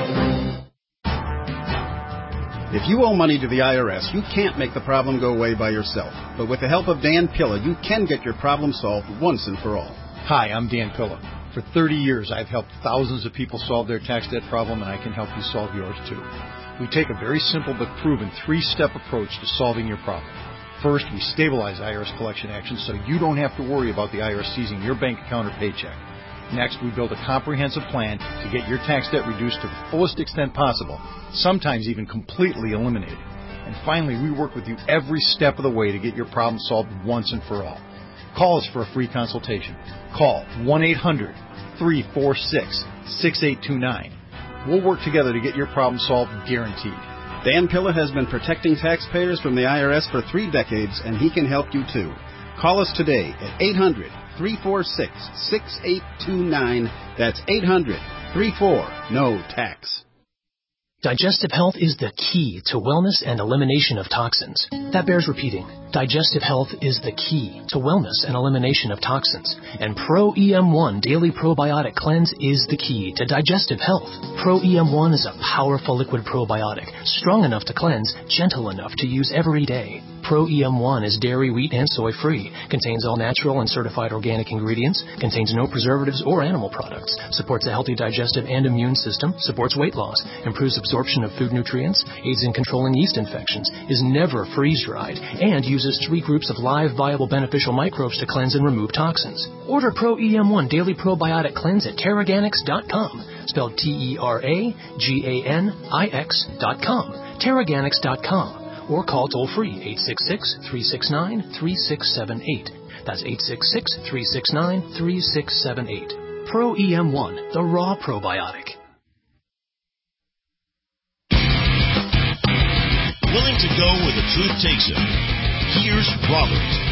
If you owe money to the I R S, you can't make the problem go away by yourself. But with the help of Dan Pilla, you can get your problem solved once and for all. Hi, I'm Dan Pilla. For thirty years, I've helped thousands of people solve their tax debt problem, and I can help you solve yours too. We take a very simple but proven three-step approach to solving your problem. First, we stabilize I R S collection actions so you don't have to worry about the I R S seizing your bank account or paycheck. Next, we build a comprehensive plan to get your tax debt reduced to the fullest extent possible, sometimes even completely eliminated. And finally, we work with you every step of the way to get your problem solved once and for all. Call us for a free consultation. Call one eight hundred, three four six, six eight two nine. We'll work together to get your problem solved, guaranteed. Dan Pilla has been protecting taxpayers from the I R S for three decades, and he can help you too. Call us today at eight hundred, three four six, six eight two nine. That's eight hundred, three four, N O Tax. Digestive health is the key to wellness and elimination of toxins. That bears repeating. Digestive health is the key to wellness and elimination of toxins. And Pro E M one Daily Probiotic Cleanse is the key to digestive health. Pro E M one is a powerful liquid probiotic, strong enough to cleanse, gentle enough to use every day. Pro E M one is dairy, wheat, and soy-free, contains all natural and certified organic ingredients, contains no preservatives or animal products, supports a healthy digestive and immune system, supports weight loss, improves absorption of food nutrients, aids in controlling yeast infections, is never freeze-dried, and uses three groups of live, viable, beneficial microbes to cleanse and remove toxins. Order Pro E M one Daily Probiotic Cleanse at Terraganix dot com, spelled T E R A G A N I X dot com, Terraganix dot com. Or call toll-free eight six six, three six nine, three six seven eight. That's eight six six, three six nine, three six seven eight. Pro E M one, the raw probiotic. Willing to go where the truth takes him. Here's Robert.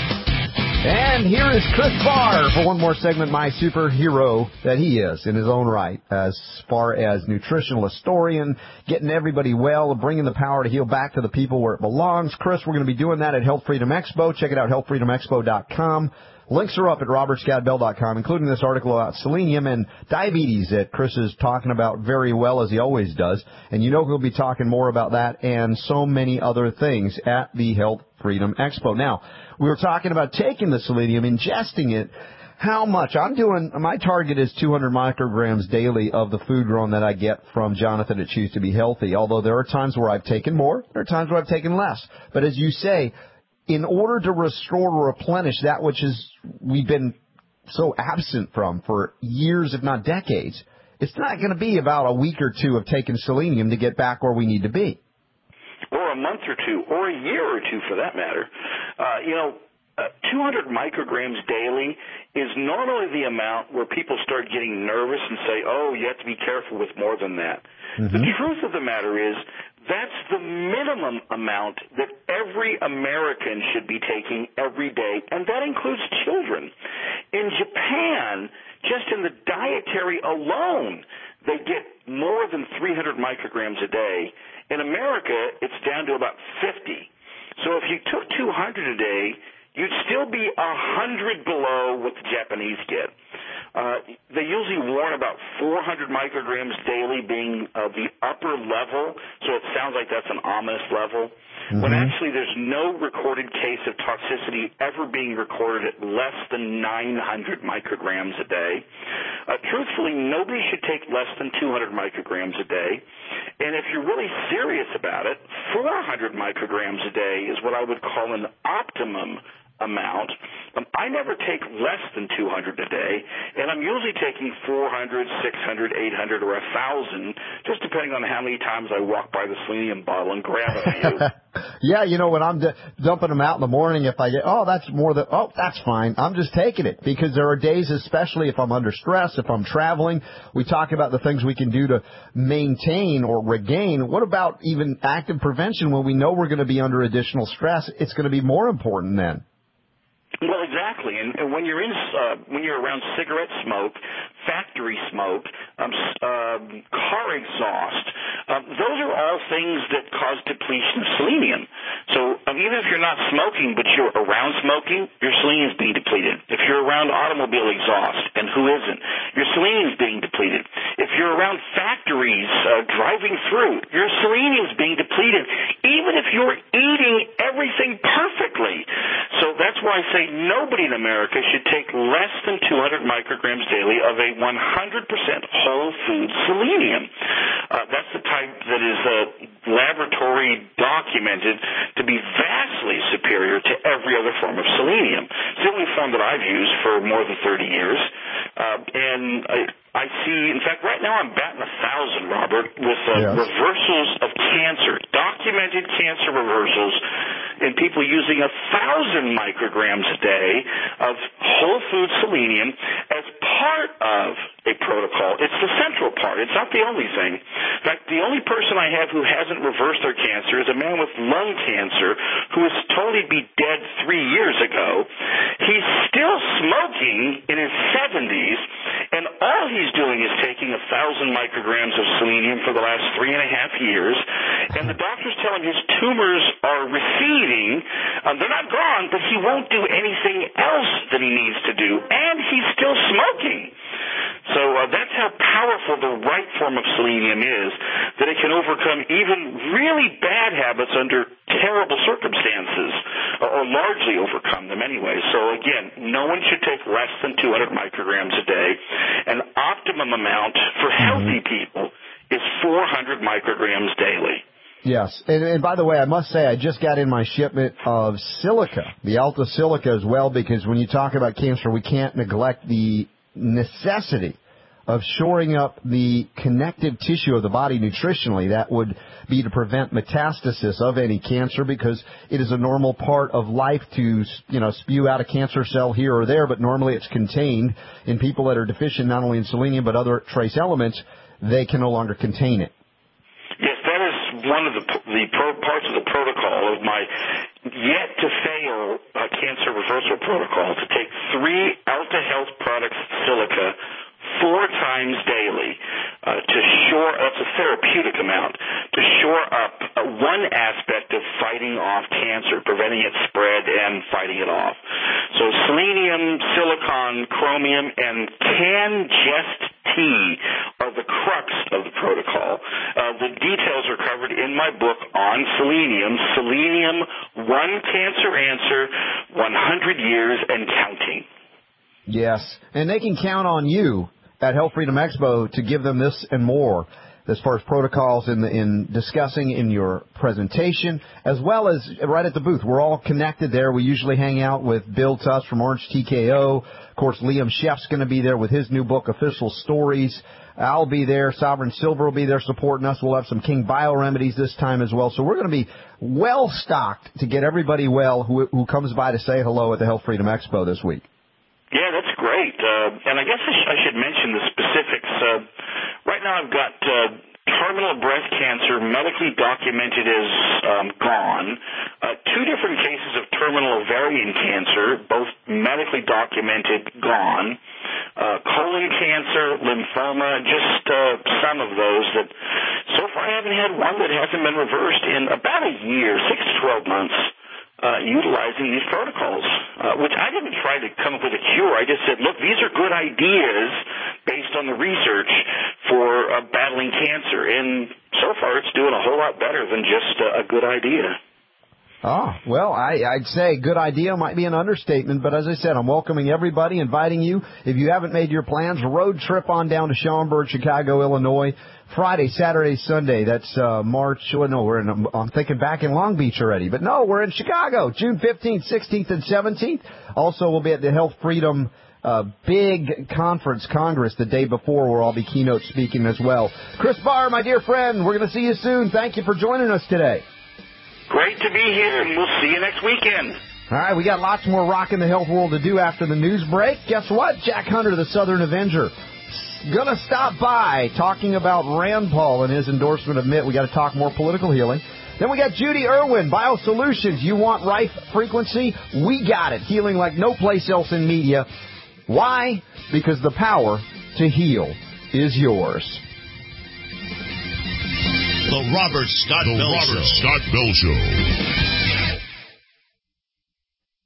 And here is Chris Barr for one more segment, my superhero that he is in his own right, as far as nutritional historian, getting everybody well, bringing the power to heal back to the people where it belongs. Chris, we're going to be doing that at Health Freedom Expo. Check it out, health freedom expo dot com. Links are up at robert scott bell dot com, including this article about selenium and diabetes that Chris is talking about very well, as he always does. And you know he'll be talking more about that and so many other things at the Health Freedom Expo. Now, we were talking about taking the selenium, ingesting it. How much? I'm doing, my target is two hundred micrograms daily of the food grown that I get from Jonathan at Choose to Be Healthy, although there are times where I've taken more, there are times where I've taken less. But as you say, in order to restore or replenish that which is we've been so absent from for years, if not decades, it's not going to be about a week or two of taking selenium to get back where we need to be. Or a month or two, or a year or two for that matter. Uh, you know, uh, two hundred micrograms daily is normally the amount where people start getting nervous and say, oh, you have to be careful with more than that. Mm-hmm. The truth of the matter is that's the minimum amount that every American should be taking every day, and that includes children. In Japan, just in the dietary alone, they get more than three hundred micrograms a day. In America, it's down to about fifty. So if you took two hundred a day, you'd still be one hundred below what the Japanese get. Uh, they usually warn about four hundred micrograms daily being uh, the upper level, so it sounds like that's an ominous level, mm-hmm. when actually there's no recorded case of toxicity ever being recorded at less than nine hundred micrograms a day. Uh, truthfully, nobody should take less than two hundred micrograms a day, and if you're really serious about it, four hundred micrograms a day is what I would call an optimum amount. Um, I never take less than two hundred a day, and I'm usually taking four hundred, six hundred, eight hundred, or one thousand, just depending on how many times I walk by the selenium bottle and grab a few. Yeah, you know, when I'm d- dumping them out in the morning, if I get, oh, that's more than, oh, that's fine. I'm just taking it because there are days, especially if I'm under stress, if I'm traveling, we talk about the things we can do to maintain or regain. What about even active prevention when we know we're going to be under additional stress? It's going to be more important then. Well, exactly, and, and when you're in, uh, when you're around cigarette smoke, factory smoke, um, uh, car exhaust, um, those are all things that cause depletion of selenium. So um, even if you're not smoking, but you're around smoking, your selenium is being depleted. If you're around automobile exhaust, and who isn't, your selenium is being depleted. If you're around factories uh, driving through, your selenium is being depleted, even if you're eating everything perfectly. So that's why I say nobody in America should take less than two hundred micrograms daily of a one hundred percent whole food selenium. Uh, that's the type that is uh, laboratory documented to be vastly superior to every other form of selenium. It's the only form that I've used for more than thirty years. Uh, and I, I see, in fact, right now I'm batting a thousand, Robert, with uh, yes. reversals of cancer, documented cancer reversals in people using a thousand micrograms a day of whole food selenium as part of a protocol. It's the central part. It's not the only thing. In fact, the only person I have who hasn't reversed their cancer is a man with lung cancer who was told he'd be dead three years ago. He's still smoking in his seventies, and all he's doing is taking a thousand micrograms of selenium for the last three and a half years, and the doctors tell him his tumors are receding. Um, they're not gone, but he won't do anything else that he needs to do, and he's still smoking. So uh, that's how powerful the right form of selenium is, that it can overcome even really bad habits under terrible circumstances, or, or largely overcome them anyway. So again, no one should take less than two hundred micrograms a day. An optimum amount for healthy people is four hundred micrograms daily. Yes, and, and by the way, I must say I just got in my shipment of silica, the Alta Silica as well, because when you talk about cancer, we can't neglect the necessity of shoring up the connective tissue of the body nutritionally. That would be to prevent metastasis of any cancer, because it is a normal part of life to, you know, spew out a cancer cell here or there, but normally it's contained in people that are deficient not only in selenium but other trace elements. They can no longer contain it. Yes, that is one of the, the pro, parts of the protocol of my yet-to-fail uh, cancer reversal protocol, to take three Alta Health Products Silica four times daily uh, to shore, that's a therapeutic amount, to shore up uh, one aspect of fighting off cancer, preventing its spread and fighting it off. So selenium, silicon, chromium, and Can-Gest tea are the crux of the protocol. Uh, the details are covered in my book on selenium, Selenium, One Cancer Answer, one hundred years and Counting. Yes, and they can count on you at Health Freedom Expo to give them this and more as far as protocols in, the, in discussing in your presentation, as well as right at the booth. We're all connected there. We usually hang out with Bill Tuss from Orange T K O. Of course, Liam Sheff's going to be there with his new book, Official Stories. I'll be there. Sovereign Silver will be there supporting us. We'll have some King Bio Remedies this time as well. So we're going to be well stocked to get everybody well who, who comes by to say hello at the Health Freedom Expo this week. Yeah, that's great. Uh, and I guess I, sh- I should mention the specifics. Uh, right now I've got uh, terminal breast cancer medically documented as um, gone, uh, two different cases of terminal ovarian cancer, both medically documented gone, uh, colon cancer, lymphoma, just uh, some of those that so far I haven't had one that hasn't been reversed in about a year, six to twelve months. Uh, utilizing these protocols, uh, which I didn't try to come up with a cure. I just said, look, these are good ideas based on the research for uh, battling cancer. And so far it's doing a whole lot better than just uh, a good idea. Oh, well, I, I'd say good idea might be an understatement, but as I said, I'm welcoming everybody, inviting you. If you haven't made your plans, road trip on down to Schaumburg, Chicago, Illinois, Friday, Saturday, Sunday. That's uh, March. Well, no, we're in. I'm thinking back in Long Beach already, but no, we're in Chicago, June fifteenth, sixteenth, and seventeenth. Also, we'll be at the Health Freedom uh, big conference, Congress, the day before, where I'll be keynote speaking as well. Chris Barr, my dear friend, we're going to see you soon. Thank you for joining us today. Great to be here, and we'll see you next weekend. All right, we got lots more rock in the health world to do after the news break. Guess what? Jack Hunter, the Southern Avenger, going to stop by talking about Rand Paul and his endorsement of Mitt. We got to talk more political healing. Then we got Judy Irwin, BioSolutions. You want rife frequency? We got it. Healing like no place else in media. Why? Because the power to heal is yours. The Robert Scott the Bell Robert Show. Scott Bell Show.